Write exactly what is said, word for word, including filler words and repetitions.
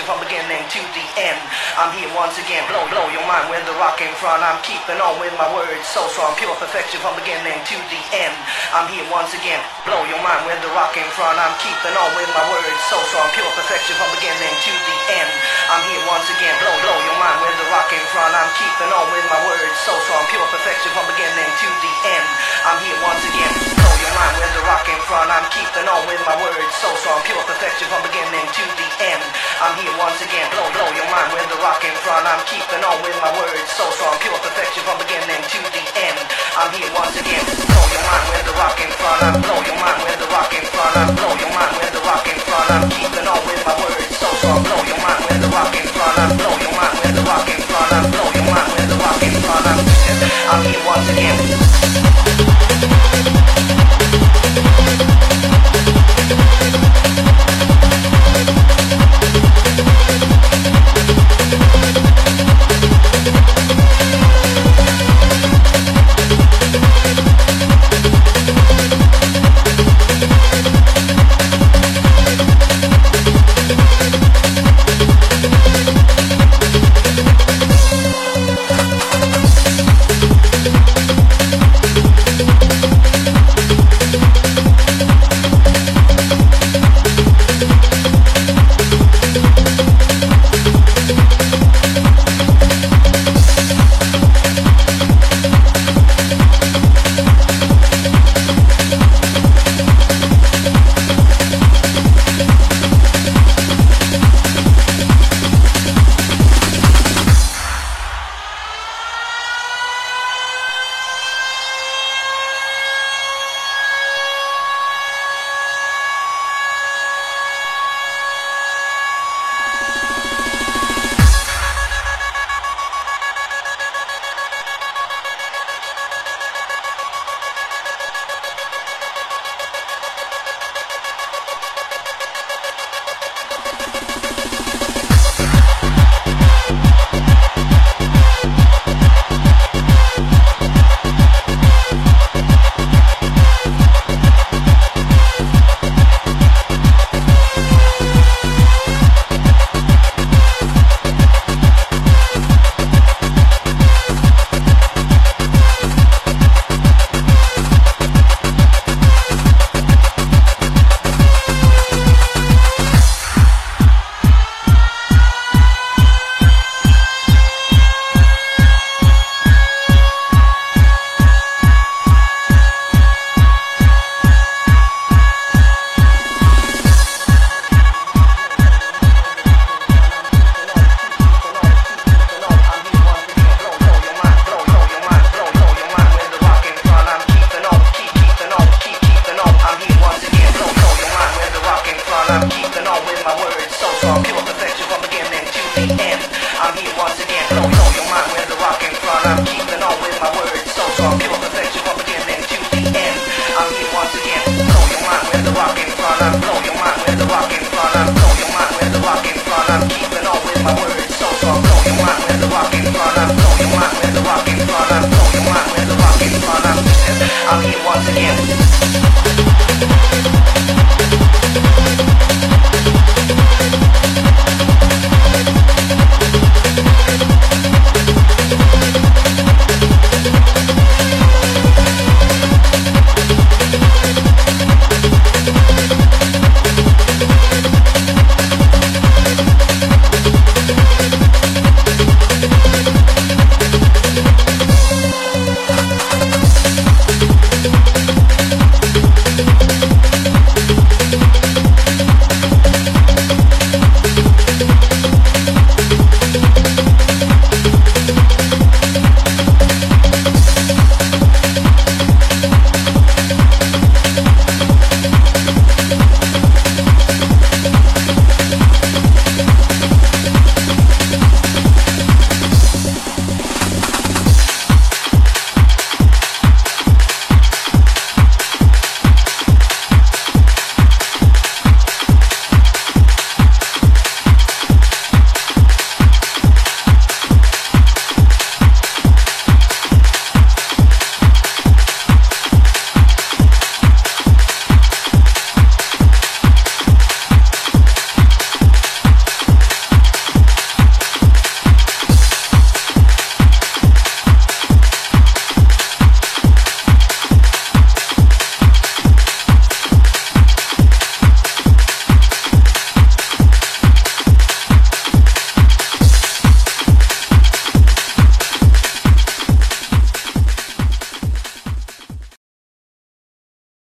perfection from beginning to the end. I'm here once again, blow, blow your mind with the rock in front. I'm keeping on with my words so strong, pure perfection from beginning to the end. I'm here once again, blow your mind with the rock in front. I'm keeping on with my words so strong, pure perfection from beginning to the end. I'm here once again, blow, blow your mind with the rock in front. I'm keeping on with my words so strong, pure perfection from beginning to the end. I'm here once again, blow your mind with the rock in front. I'm keeping on with my words so strong, pure perfection from beginning to the end. I'm here once again, blow, blow your mind with the rock in front. I'm keeping on with my words so strong, pure perfection from beginning to the end. I'm here once again, blow your mind with the rock in front. I'm blow your mind with the rock in front. I'm blow your mind with the rock in front. I'm keeping on with my words so strong, blow